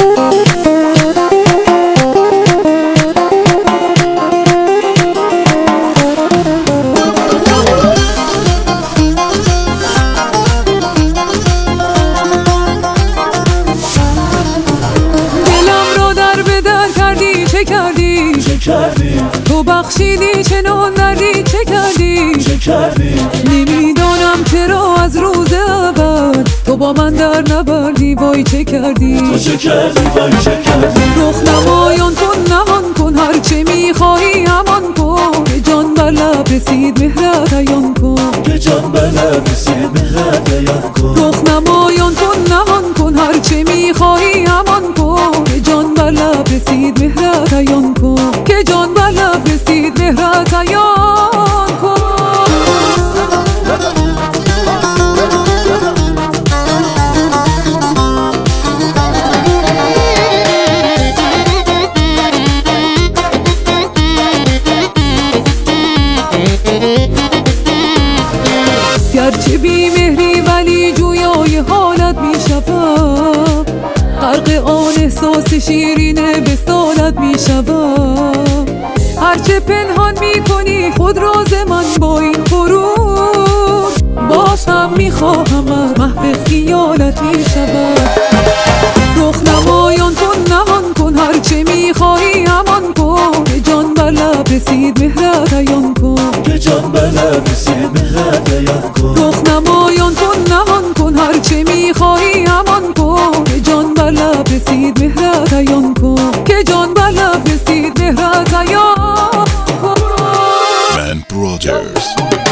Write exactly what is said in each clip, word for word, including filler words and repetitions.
چه کردی؟ چه کردی؟ تو بخشیدی چنان دردی چه کردی؟ چه کردی؟ نمیدانم چرا از روز اول تو با من در نبردی. وای چه کردی؟ تو چه کردی؟ وای چه کردی؟ رخ نمایان کن نهان کن هرچه میخواهی همان کن که جان بر لب رسید مهرت عیان کن که جان بر لب رسید مهرت عیان کن رخ نمایان کن نهان کن هرچه میخواهی همان کن که جان بر لب رسید مهرت عیان کن که جان بر لب رسید مهرت عیان کن. گرچه بی مهری ولی جویای حالت می شوم، غرق آن احساس شیرین وصالت می شوم. هرچه پنهان می کنی خود راز من با این غرور، باز هم می خواهم محو خیالت می شوم. رخ نمایان کن نهان کن هرچه می خواهی همان کن که جان بر لب رسید مهرت عیان کن که جان بر لب رسید مهرت عیان کن رخ نمایان کن نهان کن هرچه میخواهی همان کن که جان بر لب رسید مهرت عیان کن که جان بر لب رسید مهرت عیان کن. من برادرز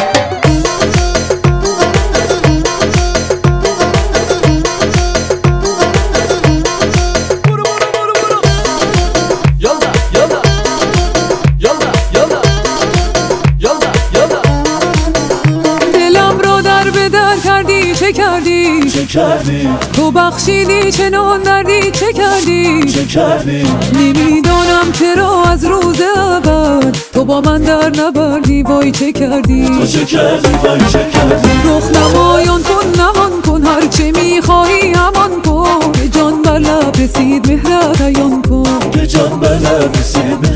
چه کردی؟ چه کردی؟ تو بخشیدی چنان دردی چه کردی؟ چه کردی؟ نمیدانم چرا از روز اول تو با من در نبردی. وای چه کردی؟ تو چه کردی؟ وای چه کردی؟ رخ نمایان کن نهان کن هرچه میخواهی همان کن که جان بر لب رسید مهرت عیان کن که جان بر لب رسید